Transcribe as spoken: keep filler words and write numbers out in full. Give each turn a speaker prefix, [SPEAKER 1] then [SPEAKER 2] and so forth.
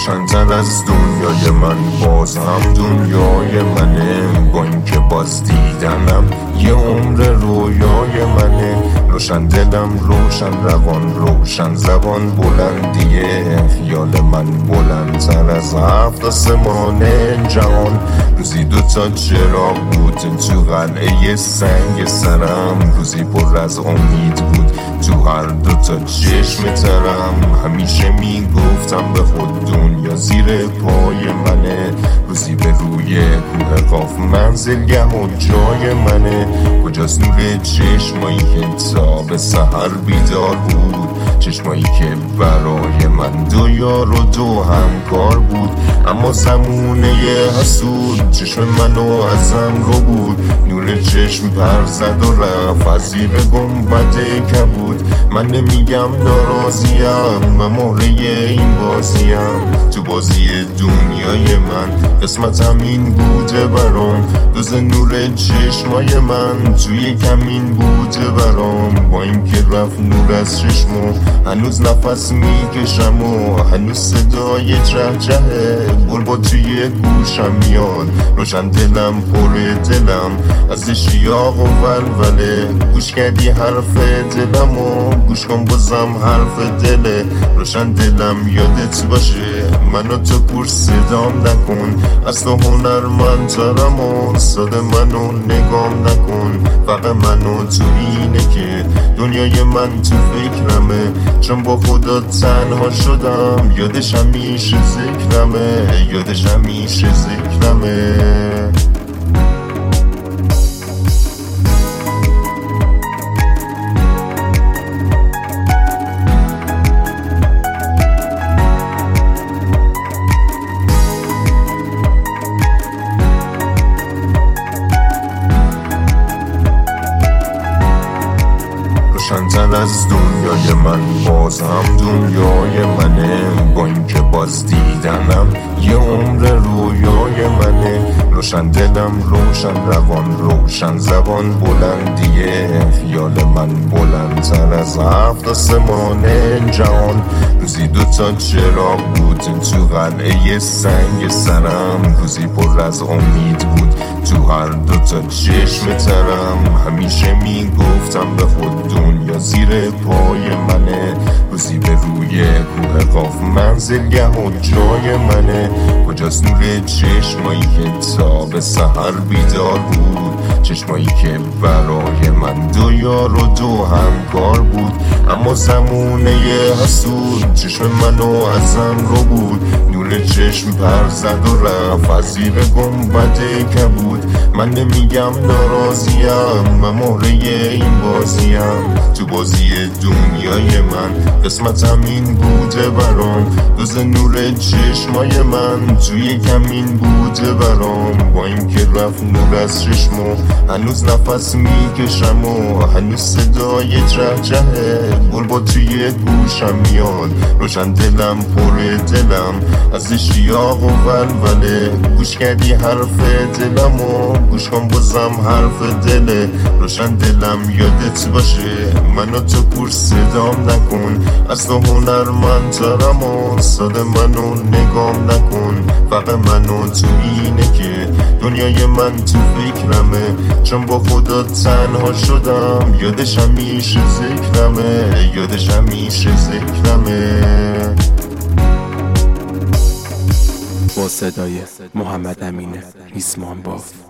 [SPEAKER 1] روشن‌تر از دنیای من باز هم دنیای منه، با اینکه باز دیدنم یه عمر رویای منه. روشن دلم روشن روان روشن زبان بلندیه، خیال من بلندتر از هفت آسمان جهان. روزی دوتا چراغ بود تو قلعه سنگ سرم، روزی پر از امید بود تو هر دوتا چشم ترم. همیشه میگفتم به خود دنیا زیر پای منه، روزی به روی کوه قاف منزلگه و جای منه. کجاست نور چشمایی که تا به سحر بیدار بود، چشمایی که برای من دو یار و دو همکار بود. اما زمونه حسود چشم منو ازم رو بود، نور چشم پر زد و رفت از زیر گنبد کبود. من نمیگم ناراضیم، من مهره این بازیم، تو بازی دنیای من قسمتم این بوده برام. دوز نور چشمای من توی کمین بوده برام، با اینکه رفت نور از چشمو هنوز نفس میکشم و هنوز صدای چه چهه بلبل توی گوشم میاد. روشن دلم پر دلم از اشتیاق و ولوله، گوش کردی حرف دلم و گوش کن بازم حرف دله. روشن دلم یادت باشه منو تو کور صدام نکن، اصلا هنرمندترم و ساده منو نگام نکن. فقط منو تو اینه که دنیای من تو فکرمه، چون با خدا تنها شدم یادش همیشه ذکرمه، یادش همیشه ذکرمه. روشن‌تر از دنیای من باز هم دنیای منه، با اینکه باز دیدنم یه عمر رویای منه. روشن دلم روشن روان روشن زبان بلندیه، خیال من بلندتر از هفت آسمان جهان. روزی دوتا چراغ بود تو قلعه سنگ سرم، روزی پر از امید بود تو هر دوتا چشم ترم. همیشه میگفتم به خود دنیا زیر پای منه، روزی به روی کوه قاف منزلگه و جای منه. کجاست نور چشمایی که تا به سحر بیدار بود، چشمایی که برای من دو یار و دو همکار بود. اما زمونه حسود چشم منو ازم رو بود، نور چشم پر زد و رفت از زیر گنبد کبود. من نمیگم ناراضیم، من مهره این بازیم، تو بازی دنیای من قسمتم این بوده برام. دوز نور چشمای من توی کمین بوده برام، با اینکه رفت نور از چشمو هنوز نفس میکشم و هنوز صدای چه چهه بلبل توی گوشم میاد. روشن دلم پر دلم از اشتیاق و ولوله، گوش کردی حرف دلم و گوش کن بازم حرف دله. روشن دلم یادت باشه منو تو کور صدام نکن، اصلا هنرمندترم و ساده منو نگام نکن. فقط منو تو اینه که دنیای من تو فکرمه، چون با خدا تنها شدم یادش همیشه ذکرمه، یادش همیشه ذکرمه.
[SPEAKER 2] با صدای محمد امین ریسمان باف.